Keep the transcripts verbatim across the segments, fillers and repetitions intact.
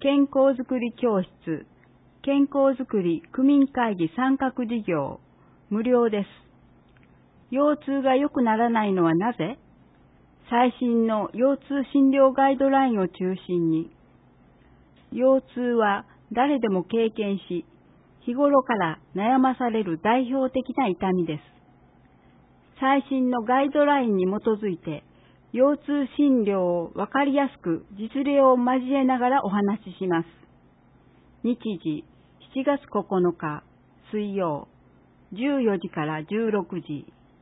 健康づくり教室、健康づくり区民会議参画事業、無料です。腰痛が良くならないのはなぜ？最新の腰痛診療ガイドラインを中心に、腰痛は誰でも経験し、日頃から悩まされる代表的な痛みです。最新のガイドラインに基づいて、腰痛診療をわかりやすく実例を交えながらお話しします。日時、しちがつここのか水曜、じゅうよじからじゅうろくじ。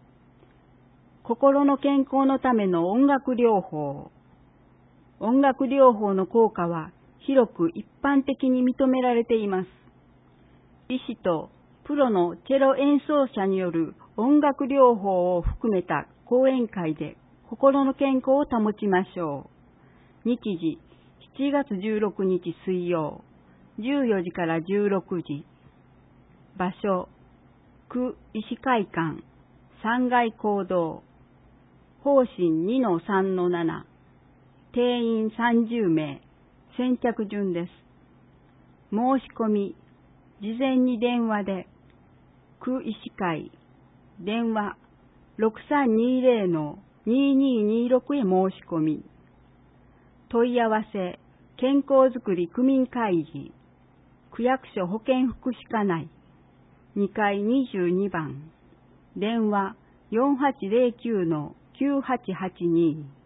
心の健康のための音楽療法。音楽療法の効果は広く一般的に認められています。医師とプロのチェロ演奏者による音楽療法を含めた講演会で心の健康を保ちましょう。日時、しちがつじゅうろくにち水曜、じゅうよじからじゅうろくじ。場所、区医師会館、さんがい講堂、方針 にのさんのなな、定員さんじゅうめい、先着順です。申し込み、事前に電話で、区医師会、電話 ろくさんにゼロ のにににろくへ申し込み。問い合わせ、健康づくり区民会議、区役所保健福祉課内、にかいにじゅうにばん、電話 よんはちゼロきゅうのきゅうはちはちに。